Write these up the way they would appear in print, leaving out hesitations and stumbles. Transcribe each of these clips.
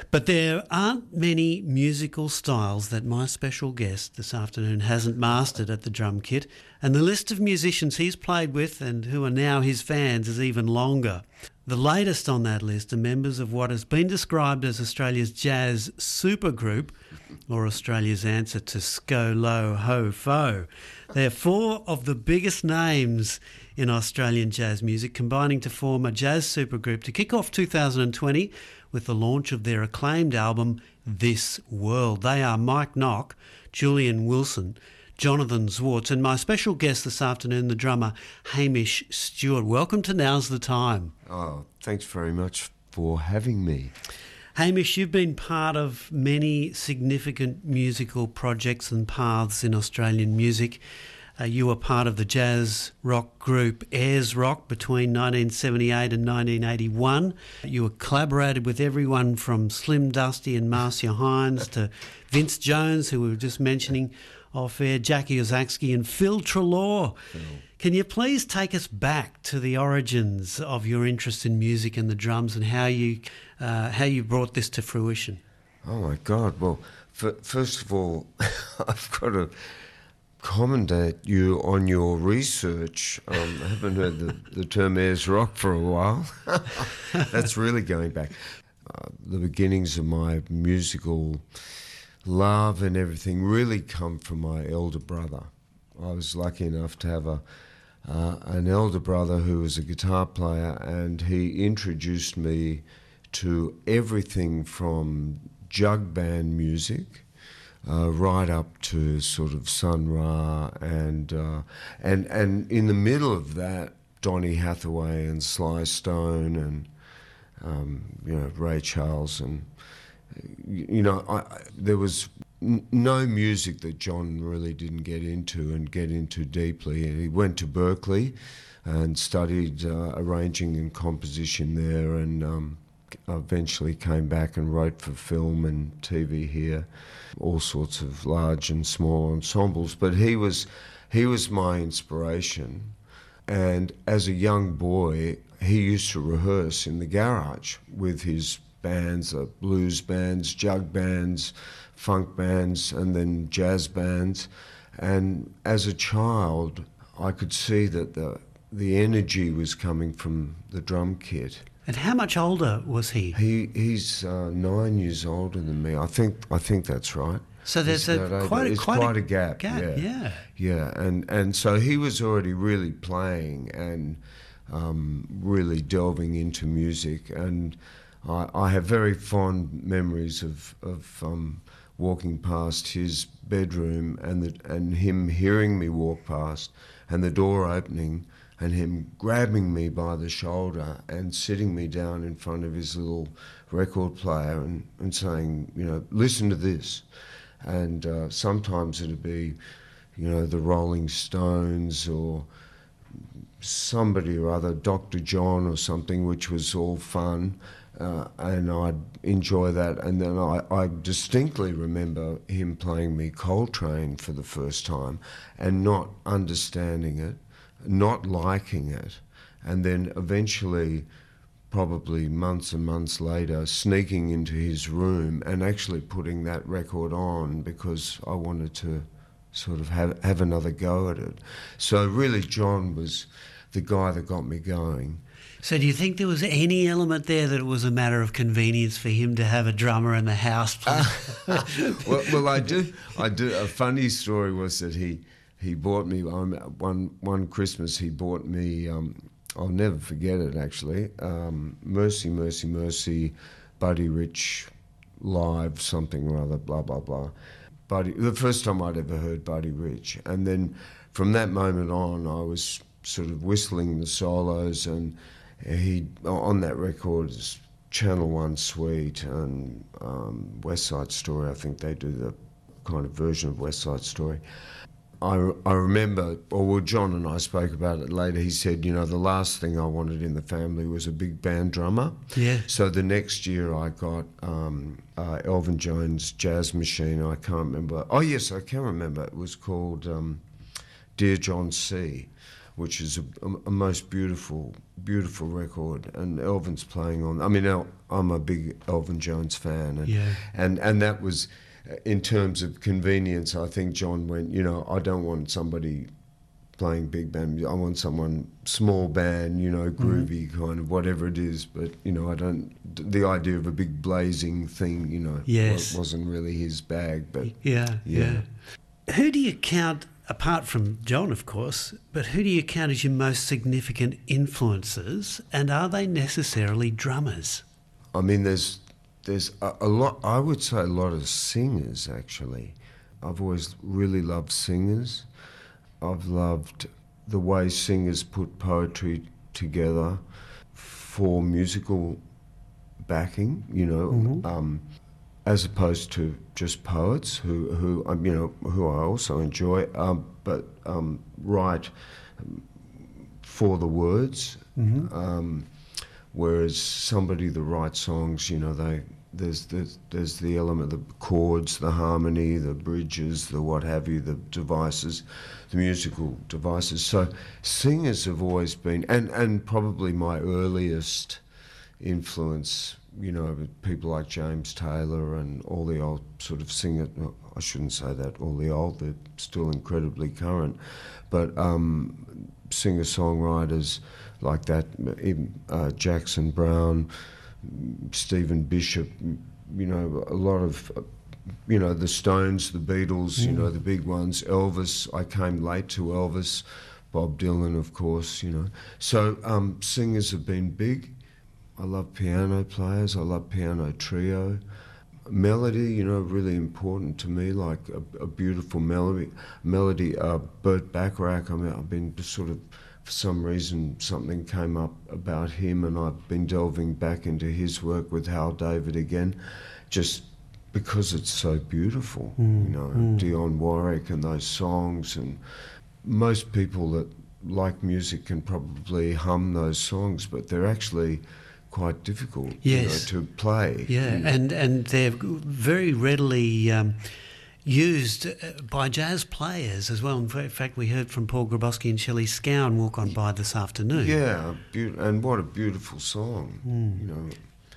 But there aren't many musical styles that my special guest this afternoon hasn't mastered at the drum kit, and the list of musicians he's played with and who are now his fans is even longer. The latest on that list are members of what has been described as Australia's jazz supergroup, or Australia's answer to Sco Lo Ho Fo. They're four of the biggest names in Australian jazz music, combining to form a jazz supergroup to kick off 2020 with the launch of their acclaimed album, This World. They are Mike Nock, Julian Wilson, Jonathan Zwartz, and my special guest this afternoon, the drummer Hamish Stewart. Welcome to Now's the Time. Oh, thanks very much for having me. Hamish, you've been part of many significant musical projects and paths in Australian music. You were part of the jazz rock group Ayers Rock between 1978 and 1981. You collaborated with everyone from Slim Dusty and Marcia Hines to Vince Jones, who we were just mentioning off air, Jackie Ozaksky and Phil Treloar. Can you please take us back to the origins of your interest in music and the drums and how you brought this to fruition? Oh my God! Well, first of all, I've got to commendate you on your research. I haven't heard the term Ayers Rock for a while. That's really going back. The beginnings of my musical love and everything really come from my elder brother. I was lucky enough to have an elder brother who was a guitar player, and he introduced me to everything from jug band music right up to sort of Sun Ra and in the middle of that, Donny Hathaway and Sly Stone and Ray Charles and there was no music that John really didn't get into deeply. He went to Berkeley and studied arranging and composition there, and eventually came back and wrote for film and TV here, all sorts of large and small ensembles. But he was my inspiration, and as a young boy, he used to rehearse in the garage with his bands, blues bands, jug bands, funk bands, and then jazz bands. And as a child, I could see that the energy was coming from the drum kit. And how much older was he? He's 9 years older than me. I think that's right. So there's quite a gap. Yeah. And so he was already really playing and really delving into music, and I have very fond memories of walking past his bedroom and him hearing me walk past, and the door opening and him grabbing me by the shoulder and sitting me down in front of his little record player and saying, listen to this. And sometimes it'd be, the Rolling Stones or somebody or other, Dr. John or something, which was all fun. And I'd enjoy that. And then I distinctly remember him playing me Coltrane for the first time and not understanding it, not liking it, and then eventually, probably months and months later, sneaking into his room and actually putting that record on because I wanted to sort of have another go at it. So really John was the guy that got me going. So do you think there was any element there that it was a matter of convenience for him to have a drummer in the house? Well, I do. A funny story was that he bought me one Christmas. He bought me. I'll never forget it. Actually, Mercy, Mercy, Mercy, Buddy Rich, live something or other. Blah blah blah. The first time I'd ever heard Buddy Rich, and then from that moment on, I was sort of whistling the solos, and he on that record is Channel One Suite and West Side Story. I think they do the kind of version of West Side Story. I remember, John and I spoke about it later. He said, the last thing I wanted in the family was a big band drummer. Yeah. So the next year I got Elvin Jones' Jazz Machine. I can't remember. Oh yes, I can remember. It was called Dear John C. which is a most beautiful record. And Elvin's playing on. I mean, I'm a big Elvin Jones fan, and that was, in terms of convenience, I think John went, I don't want somebody playing big band. I want someone small band, groovy kind of whatever it is. But I don't. The idea of a big blazing thing, wasn't really his bag. But yeah. Who do you count, apart from John, of course? But who do you count as your most significant influences? And are they necessarily drummers? I mean, there's a lot. I would say a lot of singers actually. I've always really loved singers. I've loved the way singers put poetry together for musical backing, as opposed to just poets who I also enjoy, but write for the words. Whereas somebody that writes songs, there's the element, the chords, the harmony, the bridges, the what have you, the devices, the musical devices. So singers have always been, and probably my earliest influence, people like James Taylor and all the old sort of singer, I shouldn't say that, all the old, they're still incredibly current, but singer-songwriters like that, even Jackson Browne, Stephen Bishop, a lot of, the Stones, the Beatles, the big ones, Elvis. I came late to Elvis, Bob Dylan, of course, So singers have been big. I love piano players. I love piano trio. Melody, really important to me, like a beautiful melody. Burt Bacharach, I've been sort of, for some reason, something came up about him, and I've been delving back into his work with Hal David again, just because it's so beautiful. Dionne Warwick and those songs, and most people that like music can probably hum those songs, but they're actually quite difficult to play. And they're very readily used by jazz players as well. In fact, we heard from Paul Grabowski and Shelley Scowen, Walk On By, this afternoon. Yeah, and what a beautiful song.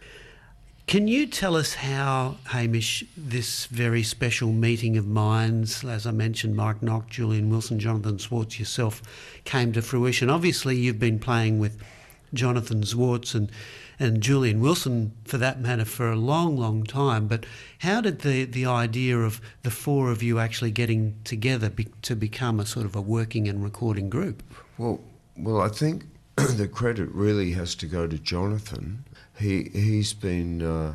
Can you tell us how, Hamish, this very special meeting of minds, as I mentioned, Mike Nock, Julian Wilson, Jonathan Swartz, yourself, came to fruition? Obviously, you've been playing with Jonathan Swartz and Julian Wilson, for that matter, for a long, long time. But how did the idea of the four of you actually getting together to become a sort of a working and recording group? Well, I think the credit really has to go to Jonathan. He's been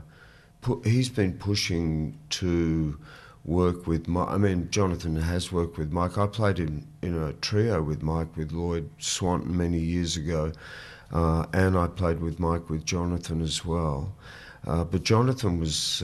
pushing to work with Mike. I mean, Jonathan has worked with Mike. I played in a trio with Mike, with Lloyd Swanton many years ago. And I played with Mike, with Jonathan as well. But Jonathan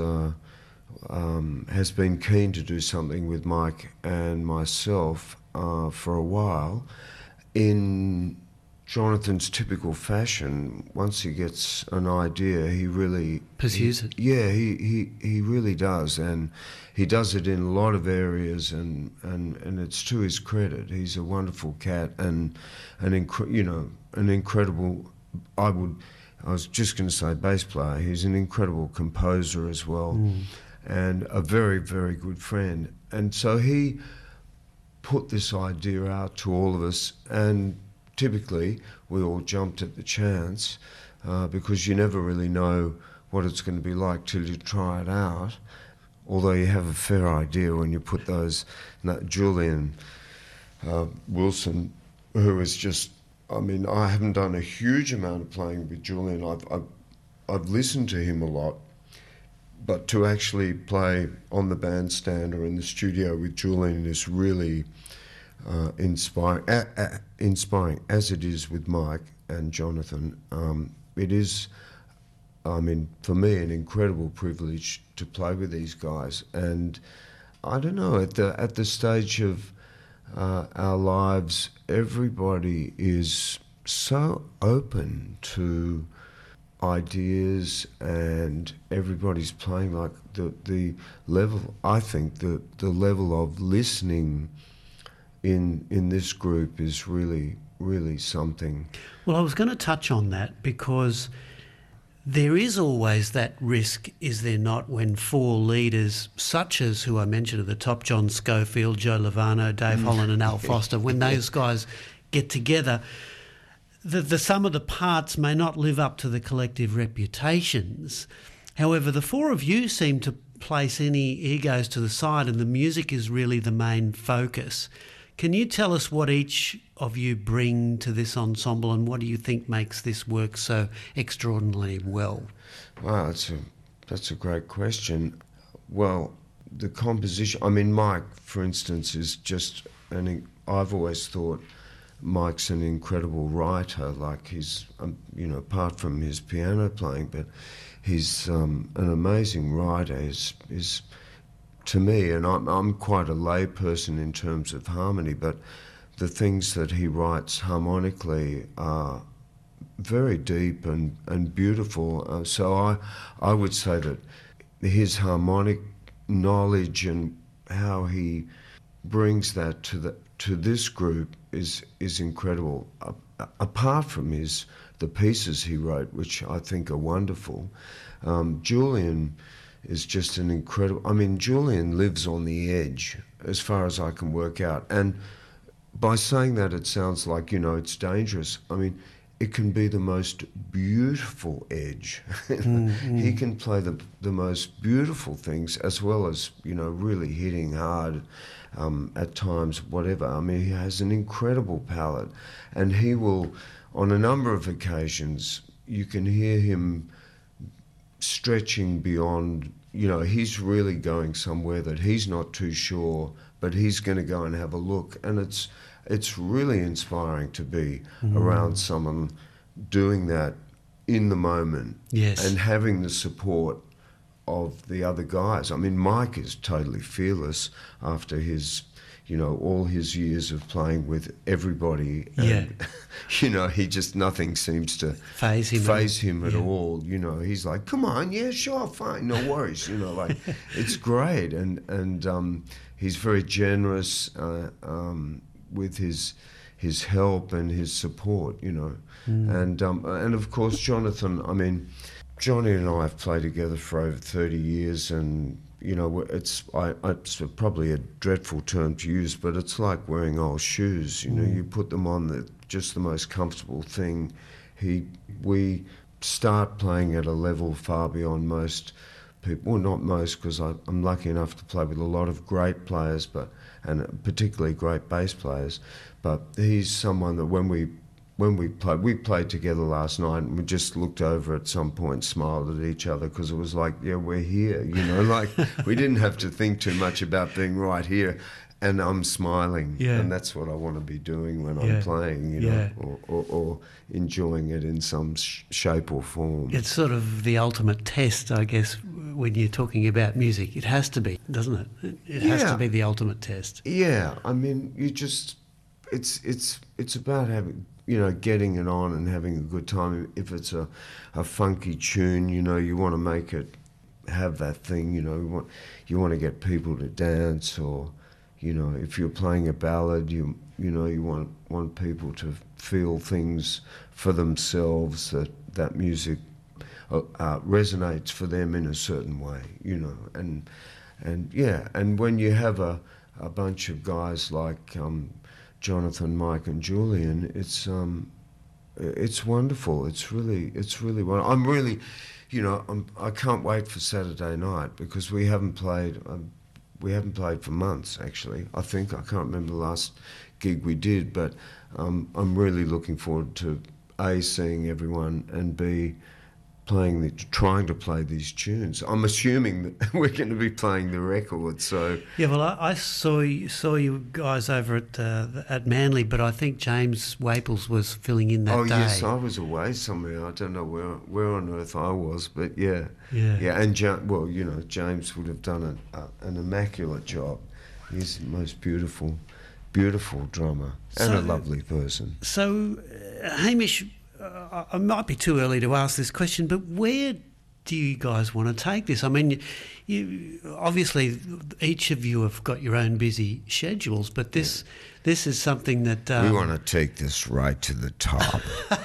has been keen to do something with Mike and myself for a while. In Jonathan's typical fashion, once he gets an idea, he really pursues it. Yeah, he really does, and he does it in a lot of areas, and it's to his credit. He's a wonderful cat, and an incredible. I was just going to say bass player. He's an incredible composer as well, and a very, very good friend. And so he put this idea out to all of us, and typically we all jumped at the chance because you never really know what it's going to be like till you try it out. Although you have a fair idea when you put those. Julian Wilson, who is just, I mean, I haven't done a huge amount of playing with Julian. I've listened to him a lot, but to actually play on the bandstand or in the studio with Julian is really inspiring as it is with Mike and Jonathan. It is, I mean, for me, an incredible privilege to play with these guys. And I don't know, at the stage of our lives, everybody is so open to ideas, and everybody's playing like the level. I think the level of listening in this group is really really something. Well, I was going to touch on that because there is always that risk, is there not, when four leaders, such as who I mentioned at the top, John Schofield, Joe Lovano, Dave Holland and Al Foster, when those guys get together, the sum of the parts may not live up to the collective reputations. However, the four of you seem to place any egos to the side and the music is really the main focus. Can you tell us what each of you bring to this ensemble and what do you think makes this work so extraordinarily well? Wow, that's a great question. Well, the composition, I mean, Mike, for instance, is just I've always thought Mike's an incredible writer. Like he's, apart from his piano playing, but he's an amazing writer. Is to me, and I'm quite a lay person in terms of harmony, but the things that he writes harmonically are very deep and beautiful. So I would say that his harmonic knowledge and how he brings that to this group is incredible. Apart from the pieces he wrote, which I think are wonderful, Julian is just an incredible... I mean, Julian lives on the edge, as far as I can work out. And by saying that, it sounds like, it's dangerous. I mean, it can be the most beautiful edge. He can play the most beautiful things as well as, really hitting hard at times, whatever. I mean, he has an incredible palette. And he will, on a number of occasions, you can hear him stretching beyond, he's really going somewhere that he's not too sure, but he's going to go and have a look. And it's really inspiring to be around someone doing that in the moment. Yes. And having the support of the other guys. I mean, Mike is totally fearless after his, all his years of playing with everybody. And, he just, nothing seems to phase him at all. He's like, come on, yeah, sure, fine, no worries. It's great. And he's very generous with his help and his support, And of course, Jonathan, I mean, Johnny and I have played together for over 30 years and, it's probably a dreadful term to use, but it's like wearing old shoes. You put them on, just the most comfortable thing. We start playing at a level far beyond most people. Well, not most, because I'm lucky enough to play with a lot of great players, and particularly great bass players. But he's someone that when we played together last night and we just looked over at some point, smiled at each other because it was like, yeah, we're here, like we didn't have to think too much about being right here. And I'm smiling, and that's what I want to be doing when I'm playing, or enjoying it in some shape or form. It's sort of the ultimate test, I guess, when you're talking about music. It has to be, doesn't it? It has to be the ultimate test. Yeah, I mean, it's about having, getting it on and having a good time. If it's a funky tune, you want to make it have that thing, you want to get people to dance, or if you're playing a ballad, you want people to feel things for themselves, that music resonates for them in a certain way, and when you have a bunch of guys like Jonathan, Mike, and Julian, it's wonderful. It's really wonderful. I'm really, I can't wait for Saturday night because we haven't played. We haven't played for months, actually. I can't remember the last gig we did, but I'm really looking forward to A, seeing everyone, and B, trying to play these tunes. I'm assuming that we're going to be playing the record, so... Yeah, well, I saw you guys over at Manly, but I think James Waples was filling in that day. Oh, yes, I was away somewhere. I don't know where on earth I was, but yeah. And James would have done an immaculate job. He's the most beautiful drummer and a lovely person. So, Hamish, it might be too early to ask this question, but where do you guys want to take this? I mean, you obviously each of you have got your own busy schedules, but this is something that we want to take this right to the top.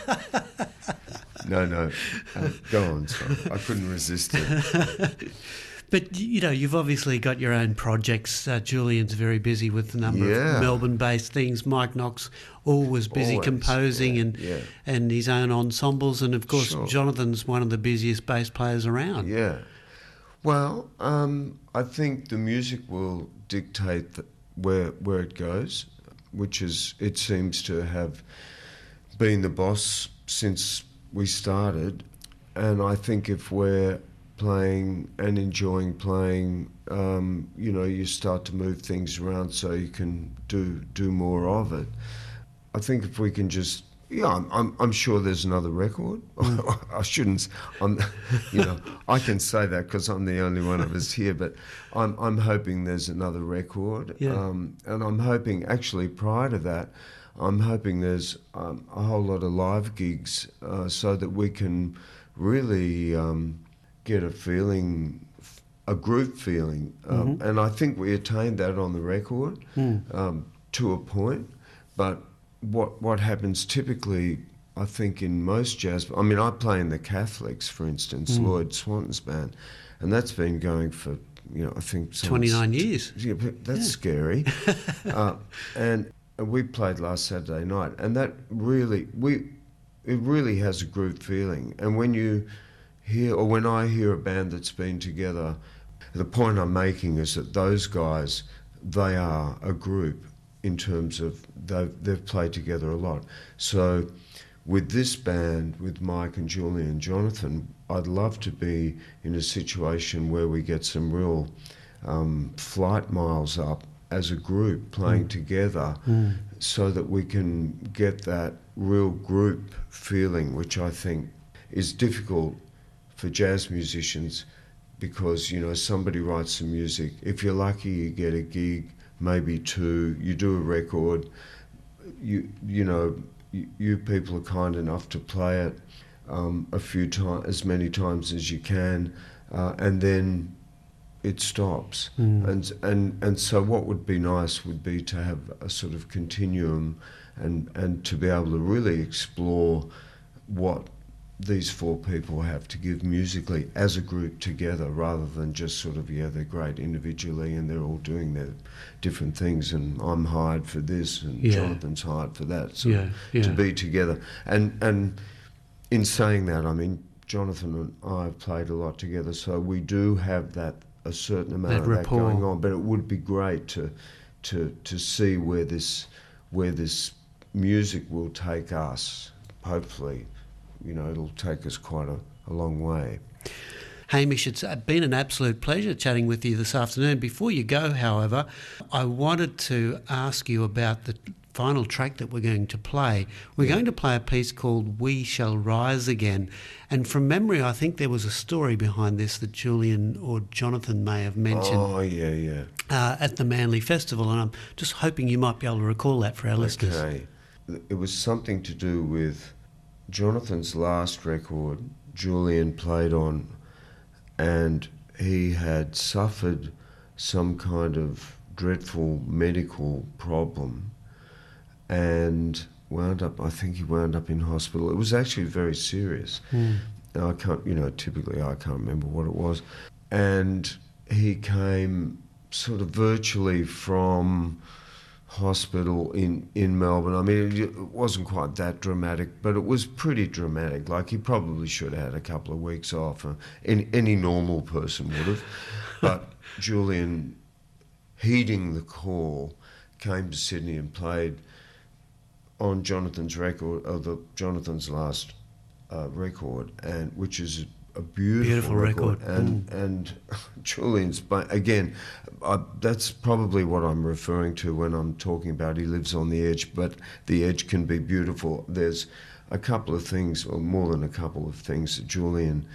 No, go on, sorry. I couldn't resist it. But, you know, you've obviously got your own projects. Julian's very busy with a number of Melbourne-based things. Mike Knox always busy composing and his own ensembles. And, of course, Jonathan's one of the busiest bass players around. Yeah. Well, I think the music will dictate where it goes, which is, it seems to have been the boss since we started. And I think if we're playing and enjoying playing, you know, you start to move things around so you can do more of it. I think if we can just, I'm sure there's another record. I shouldn't, you know, I can say that because I'm the only one of us here, but I'm hoping there's another record. Yeah. And I'm hoping, actually prior to that, I'm hoping there's a whole lot of live gigs so that we can really get a feeling, a group feeling. And I think we attained that on the record to a point. But what happens typically, I think in most jazz, I mean, I play in the Catholics, for instance, Lloyd Swanton's band, and that's been going for, you know, I think 29 years. Yeah, that's scary. And we played last Saturday night, and that really, it really has a group feeling. And when you hear, or when I hear a band that's been together, the point I'm making is that those guys, they are a group in terms of they've played together a lot. So with this band, with Mike and Julian and Jonathan, I'd love to be in a situation where we get some real flight miles up as a group playing together so that we can get that real group feeling, which I think is difficult for jazz musicians because, you know, somebody writes some music. If you're lucky, you get a gig, maybe two, you do a record, you know, you people are kind enough to play it a few times, as many times as you can, and then it stops. And so what would be nice would be to have a sort of continuum and to be able to really explore what these four people have to give musically as a group together, rather than just sort of, they're great individually and they're all doing their different things and I'm hired for this and Jonathan's hired for that. So to be together. And in saying that, I mean, Jonathan and I have played a lot together, so we do have a certain amount of that going on, but it would be great to see where this music will take us. Hopefully, you know, it'll take us quite a long way. Hamish, it's been an absolute pleasure chatting with you this afternoon. Before you go, however, I wanted to ask you about the final track that we're going to play. We're going to play a piece called We Shall Rise Again. And from memory, I think there was a story behind this that Julian or Jonathan may have mentioned. Oh, yeah. At the Manly Festival. And I'm just hoping you might be able to recall that for our listeners. Okay. It was something to do with Jonathan's last record Julian played on, and he had suffered some kind of dreadful medical problem and I think he wound up in hospital. It was actually very serious. Now I can't remember what it was. And he came sort of virtually from hospital in Melbourne. I mean, it wasn't quite that dramatic, but it was pretty dramatic. Like, he probably should have had a couple of weeks off. Any normal person would have. But Julian, heeding the call, came to Sydney and played on Jonathan's record, Jonathan's last record, and which is a beautiful record. And Julian's, again, that's probably what I'm referring to when I'm talking about he lives on the edge, but the edge can be beautiful. There's a couple of things, or more than a couple of things, that Julian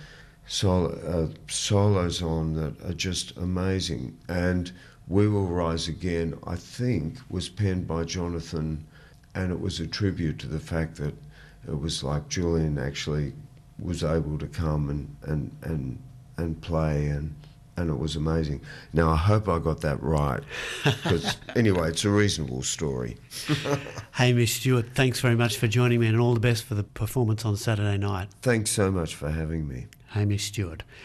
solos on that are just amazing. And We Will Rise Again, I think, was penned by Jonathan, and it was a tribute to the fact that it was like Julian actually was able to come and play, and it was amazing. Now, I hope I got that right, because anyway, it's a reasonable story. Hamish Stewart, thanks very much for joining me, and all the best for the performance on Saturday night. Thanks so much for having me. Hamish Stewart.